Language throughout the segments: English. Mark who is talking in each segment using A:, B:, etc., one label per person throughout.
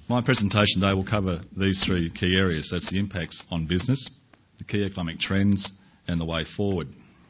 A: My presentation today will cover these three key areas. That's the impacts on business, the key economic trends and the way forward.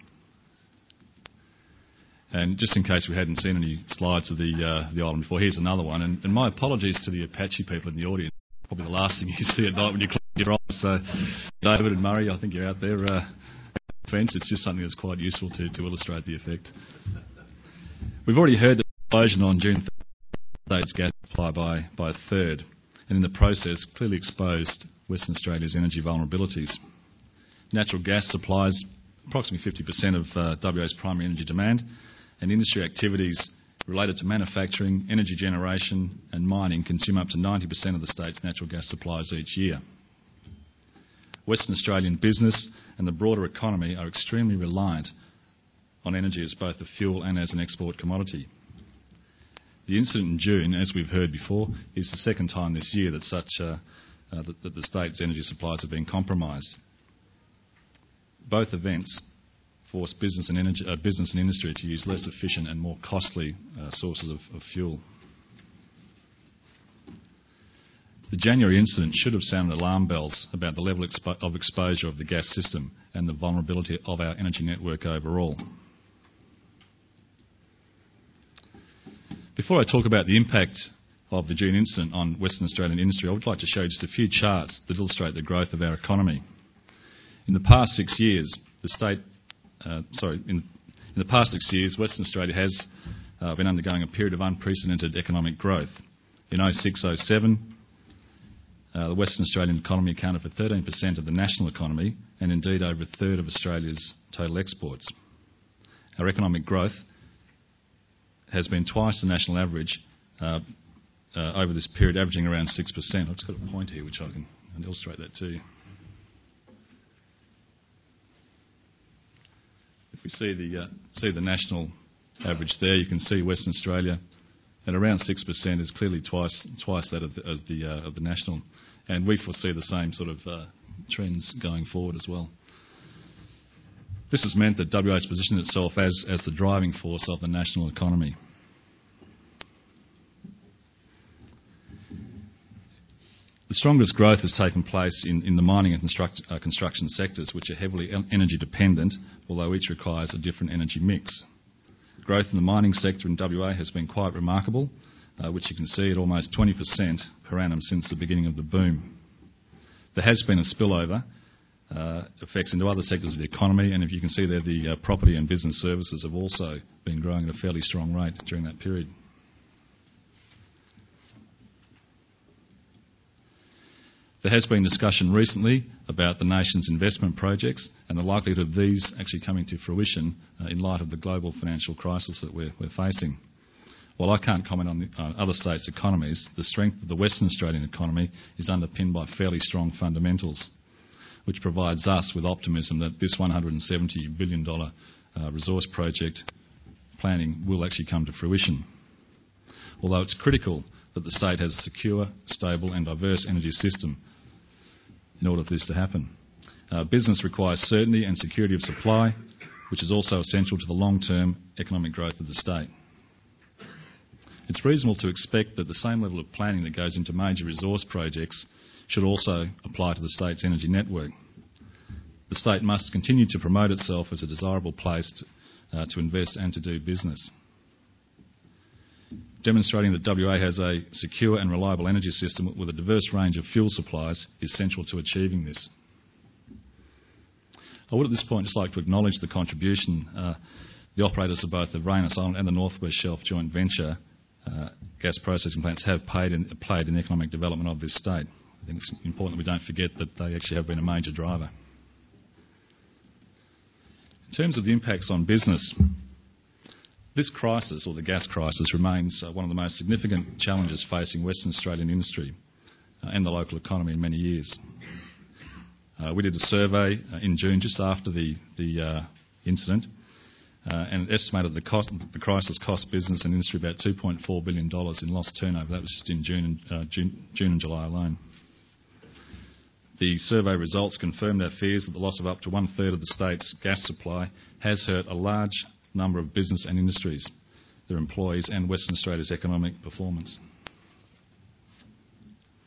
A: And just in case we hadn't seen any slides of the island before, here's another one. And my apologies to the Apache people in the audience. Probably the last thing you see at night when you close your eyes. So David and Murray, I think you're out there. Fence. It's just something that's quite useful to illustrate the effect. We've already heard the explosion on June 3rd, state's gas supply by a third, and in the process clearly exposed Western Australia's energy vulnerabilities. Natural gas supplies approximately 50% of WA's primary energy demand, and industry activities related to manufacturing, energy generation and mining consume up to 90% of the state's natural gas supplies each year. Western Australian business and the broader economy are extremely reliant on energy as both a fuel and as an export commodity. The incident in June, as we've heard before, is the second time this year that that the state's energy supplies have been compromised. Both events forced business and industry to use less efficient and more costly sources of fuel. The January incident should have sounded alarm bells about the level of exposure of the gas system and the vulnerability of our energy network overall. Before I talk about the impact of the June incident on Western Australian industry, I would like to show just a few charts that illustrate the growth of our economy. In the past 6 years, in the past 6 years, Western Australia has been undergoing a period of unprecedented economic growth. In 06-07, the Western Australian economy accounted for 13% of the national economy and indeed over a third of Australia's total exports. Our economic growth has been twice the national average over this period, averaging around 6%. I've just got a point here which I can illustrate that to you. If we see the national average there, you can see Western Australia at around 6% is clearly twice that of the national, and we foresee the same sort of trends going forward as well. This has meant that WA has positioned itself as the driving force of the national economy. The strongest growth has taken place in the mining and construction sectors, which are heavily energy dependent, although each requires a different energy mix. Growth in the mining sector in WA has been quite remarkable, which you can see at almost 20% per annum since the beginning of the boom. There has been a spillover effects into other sectors of the economy, and if you can see there, the property and business services have also been growing at a fairly strong rate during that period. There has been discussion recently about the nation's investment projects and the likelihood of these actually coming to fruition in light of the global financial crisis that we're facing. While I can't comment on other states' economies, the strength of the Western Australian economy is underpinned by fairly strong fundamentals, which provides us with optimism that this $170 billion resource project planning will actually come to fruition. Although it's critical that the state has a secure, stable and diverse energy system in order for this to happen. Business requires certainty and security of supply, which is also essential to the long-term economic growth of the state. It's reasonable to expect that the same level of planning that goes into major resource projects should also apply to the state's energy network. The state must continue to promote itself as a desirable place to invest and to do business. Demonstrating that WA has a secure and reliable energy system with a diverse range of fuel supplies is central to achieving this. I would at this point just like to acknowledge the contribution the operators of both the Varanus Island and the North West Shelf joint venture gas processing plants have played in the economic development of this state. I think it's important that we don't forget that they actually have been a major driver. In terms of the impacts on business, this crisis, or the gas crisis, remains one of the most significant challenges facing Western Australian industry and the local economy in many years. We did a survey in June, just after the incident, and estimated the crisis cost business and industry about $2.4 billion in lost turnover. That was just in June and July alone. The survey results confirmed our fears that the loss of up to one-third of the state's gas supply has hurt a large number of business and industries, their employees and Western Australia's economic performance.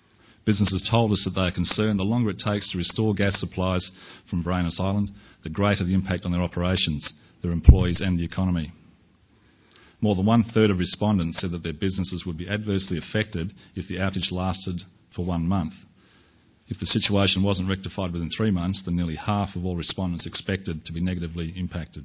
A: Businesses told us that they are concerned the longer it takes to restore gas supplies from Varanus Island, the greater the impact on their operations, their employees and the economy. More than one-third of respondents said that their businesses would be adversely affected if the outage lasted for 1 month. If the situation wasn't rectified within 3 months, then nearly half of all respondents expected to be negatively impacted.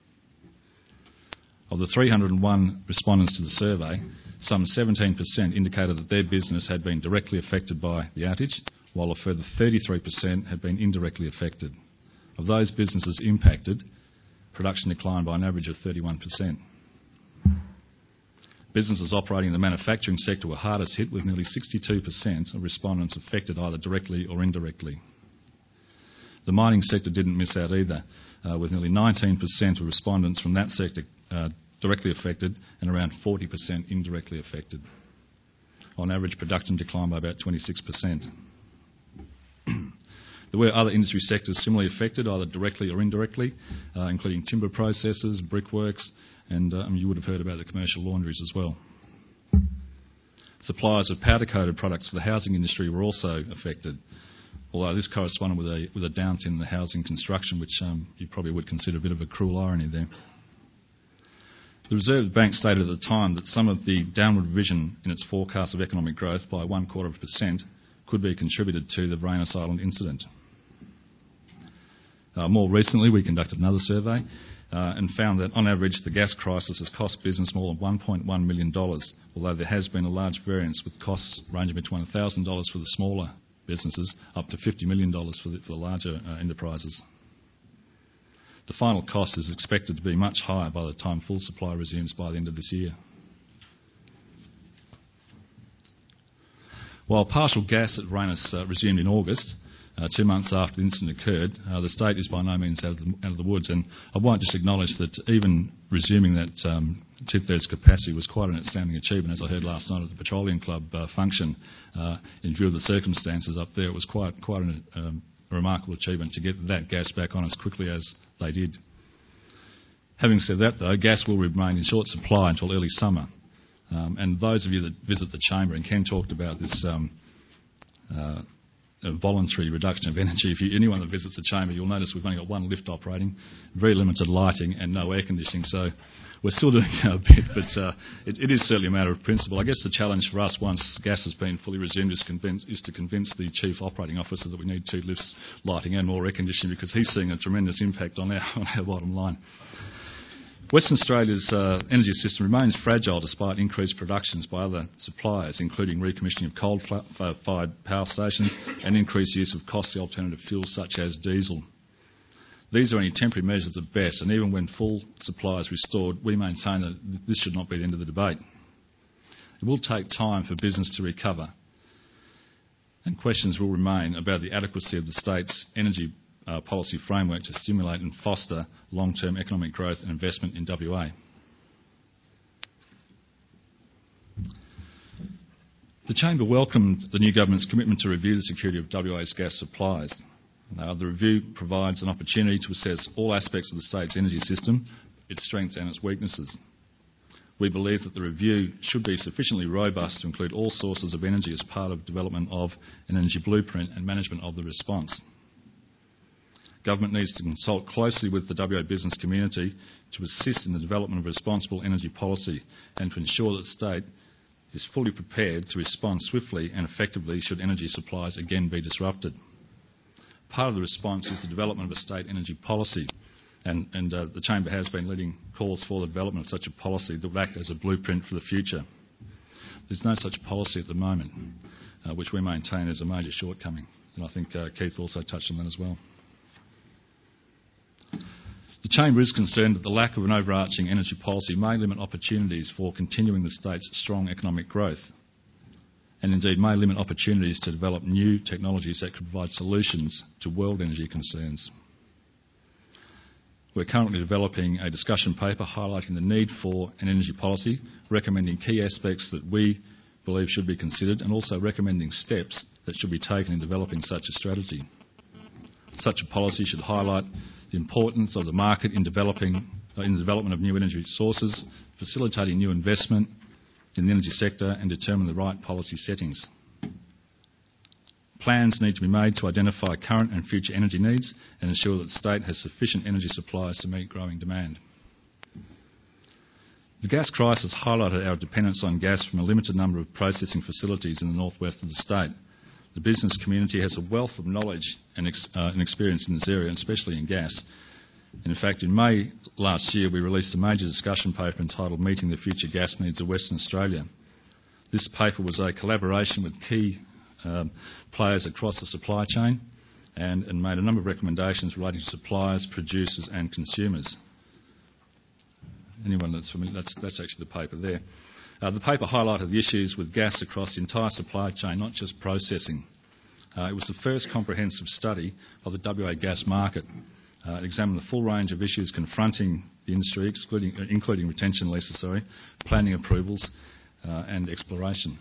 A: Of the 301 respondents to the survey, some 17% indicated that their business had been directly affected by the outage, while a further 33% had been indirectly affected. Of those businesses impacted, production declined by an average of 31%. Businesses operating in the manufacturing sector were hardest hit, with nearly 62% of respondents affected either directly or indirectly. The mining sector didn't miss out either, with nearly 19% of respondents from that sector directly affected and around 40% indirectly affected. On average, production declined by about 26%. There were other industry sectors similarly affected, either directly or indirectly, including timber processors, brickworks, and you would have heard about the commercial laundries as well. Suppliers of powder-coated products for the housing industry were also affected, although this corresponded with a downturn in the housing construction, which you probably would consider a bit of a cruel irony there. The Reserve Bank stated at the time that some of the downward revision in its forecast of economic growth by 0.25% could be contributed to the Varanus Island incident. More recently, we conducted another survey and found that, on average, the gas crisis has cost business more than $1.1 million, although there has been a large variance, with costs ranging between $1,000 for the smaller businesses up to $50 million for the larger enterprises. The final cost is expected to be much higher by the time full supply resumes by the end of this year. While partial gas at Varanus resumed in August, 2 months after the incident occurred, the state is by no means out of the woods, and I won't just acknowledge that even resuming that two-thirds capacity was quite an outstanding achievement, as I heard last night at the Petroleum Club function. In view of the circumstances up there, it was quite a remarkable achievement to get that gas back on as quickly as they did. Having said that, though, gas will remain in short supply until early summer. And those of you that visit the chamber, and Ken talked about this voluntary reduction of energy. Anyone that visits the chamber, you'll notice we've only got one lift operating, very limited lighting and no air conditioning. So we're still doing our bit, but it is certainly a matter of principle. I guess the challenge for us, once gas has been fully resumed, is to convince the Chief Operating Officer that we need 2 lifts, lighting and more air conditioning, because he's seeing a tremendous impact on our bottom line. Western Australia's energy system remains fragile despite increased productions by other suppliers, including recommissioning of coal-fired power stations and increased use of costly alternative fuels such as diesel. These are only temporary measures at best, and even when full supply is restored, we maintain that this should not be the end of the debate. It will take time for business to recover, and questions will remain about the adequacy of the state's energy policy framework to stimulate and foster long-term economic growth and investment in WA. The Chamber welcomed the new government's commitment to review the security of WA's gas supplies. The review provides an opportunity to assess all aspects of the state's energy system, its strengths and its weaknesses. We believe that the review should be sufficiently robust to include all sources of energy as part of development of an energy blueprint and management of the response. Government needs to consult closely with the WA business community to assist in the development of responsible energy policy and to ensure that the state is fully prepared to respond swiftly and effectively should energy supplies again be disrupted. Part of the response is the development of a state energy policy, and the Chamber has been leading calls for the development of such a policy that will act as a blueprint for the future. There's no such policy at the moment, which we maintain is a major shortcoming, and I think Keith also touched on that as well. The Chamber is concerned that the lack of an overarching energy policy may limit opportunities for continuing the state's strong economic growth, and indeed may limit opportunities to develop new technologies that could provide solutions to world energy concerns. We're currently developing a discussion paper highlighting the need for an energy policy, recommending key aspects that we believe should be considered, and also recommending steps that should be taken in developing such a strategy. Such a policy should highlight the importance of the market in the development of new energy sources, facilitating new investment in the energy sector, and determine the right policy settings. Plans need to be made to identify current and future energy needs and ensure that the state has sufficient energy supplies to meet growing demand. The gas crisis highlighted our dependence on gas from a limited number of processing facilities in the northwest of the state. The business community has a wealth of knowledge and experience in this area, especially in gas. And in fact, in May last year, we released a major discussion paper entitled Meeting the Future Gas Needs of Western Australia. This paper was a collaboration with key players across the supply chain and made a number of recommendations relating to suppliers, producers and consumers. Anyone that's familiar, that's actually the paper there. The paper highlighted the issues with gas across the entire supply chain, not just processing. It was the first comprehensive study of the WA gas market. It examined the full range of issues confronting the industry, including retention leases, planning approvals and exploration.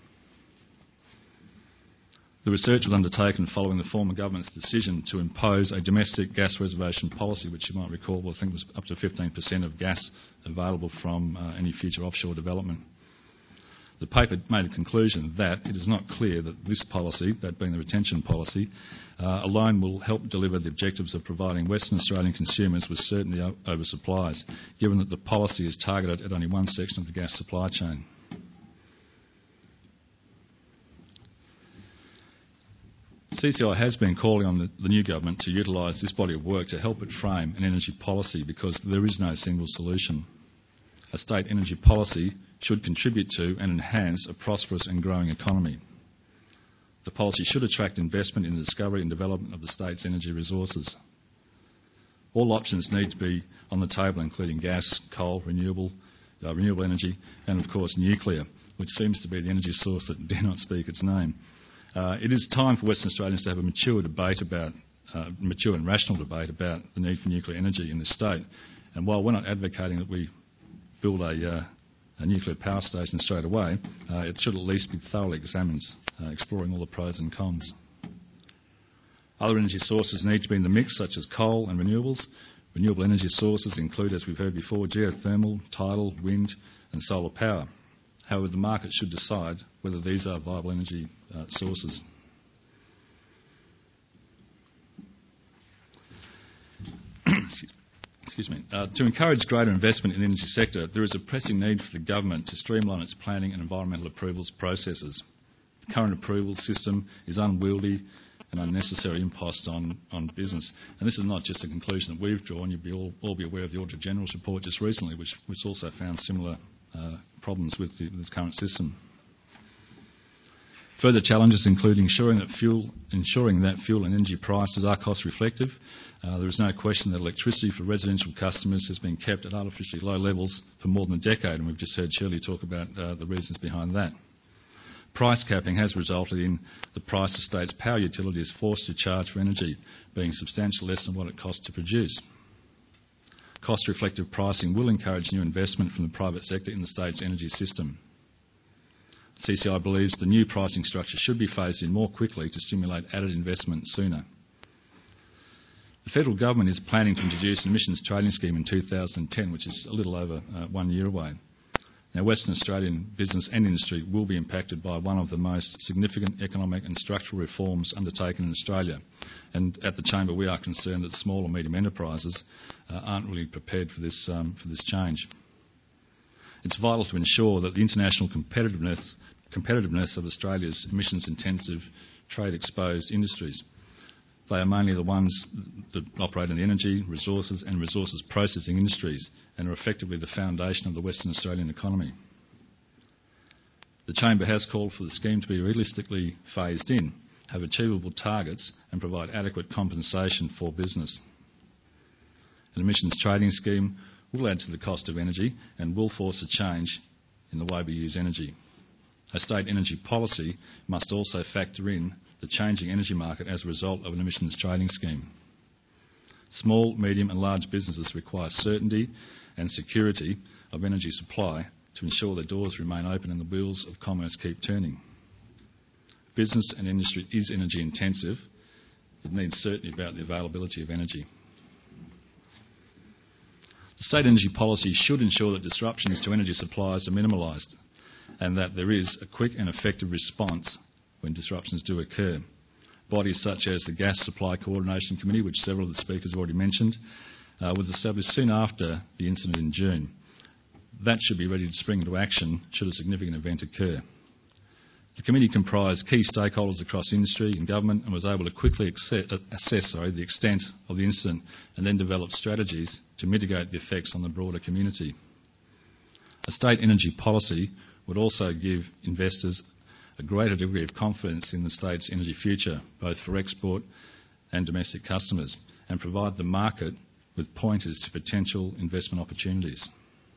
A: The research was undertaken following the former government's decision to impose a domestic gas reservation policy, which you might recall, I think was up to 15% of gas available from any future offshore development. The paper made a conclusion that it is not clear that this policy, that being the retention policy, alone will help deliver the objectives of providing Western Australian consumers with certainty over supplies, given that the policy is targeted at only one section of the gas supply chain. CCI has been calling on the new government to utilise this body of work to help it frame an energy policy because there is no single solution. A state energy policy should contribute to and enhance a prosperous and growing economy. The policy should attract investment in the discovery and development of the state's energy resources. All options need to be on the table, including gas, coal, renewable energy and, of course, nuclear, which seems to be the energy source that dare not speak its name. It is time for Western Australians to have a mature and rational debate about the need for nuclear energy in this state. And while we're not advocating that we build a nuclear power station straight away, it should at least be thoroughly examined, exploring all the pros and cons. Other energy sources need to be in the mix, such as coal and renewables. Renewable energy sources include, as we've heard before, geothermal, tidal, wind and solar power. However, the market should decide whether these are viable energy sources. Excuse me. To encourage greater investment in the energy sector, there is a pressing need for the government to streamline its planning and environmental approvals processes. The current approval system is unwieldy and unnecessary impost on business. And this is not just a conclusion that we've drawn. You'll all be aware of the Auditor General's report just recently, which also found similar problems with the current system. Further challenges include ensuring that fuel and energy prices are cost reflective. There is no question that electricity for residential customers has been kept at artificially low levels for more than a decade, and we've just heard Shirley talk about the reasons behind that. Price capping has resulted in the price the state's power utility is forced to charge for energy being substantially less than what it costs to produce. Cost-reflective pricing will encourage new investment from the private sector in the state's energy system. CCI believes the new pricing structure should be phased in more quickly to stimulate added investment sooner. The federal government is planning to introduce an emissions trading scheme in 2010, which is a little over 1 year away. Now, Western Australian business and industry will be impacted by one of the most significant economic and structural reforms undertaken in Australia. And at the Chamber, we are concerned that small and medium enterprises aren't really prepared for this change. It's vital to ensure that the international competitiveness of Australia's emissions-intensive, trade-exposed industries. They are mainly the ones that operate in the energy, resources and resources processing industries and are effectively the foundation of the Western Australian economy. The Chamber has called for the scheme to be realistically phased in, have achievable targets and provide adequate compensation for business. An emissions trading scheme will add to the cost of energy and will force a change in the way we use energy. A state energy policy must also factor in the changing energy market as a result of an emissions trading scheme. Small, medium and large businesses require certainty and security of energy supply to ensure their doors remain open and the wheels of commerce keep turning. Business and industry is energy intensive. It needs certainty about the availability of energy. The state energy policy should ensure that disruptions to energy supplies are minimalised and that there is a quick and effective response when disruptions do occur. Bodies such as the Gas Supply Coordination Committee, which several of the speakers have already mentioned, was established soon after the incident in June. That should be ready to spring into action should a significant event occur. The committee comprised key stakeholders across industry and government and was able to quickly assess the extent of the incident and then develop strategies to mitigate the effects on the broader community. A state energy policy would also give investors a greater degree of confidence in the state's energy future, both for export and domestic customers, and provide the market with pointers to potential investment opportunities.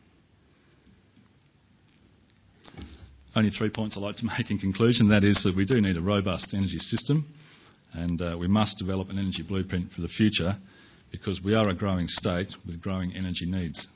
A: Only 3 points I'd like to make in conclusion. That is that we do need a robust energy system, and we must develop an energy blueprint for the future because we are a growing state with growing energy needs.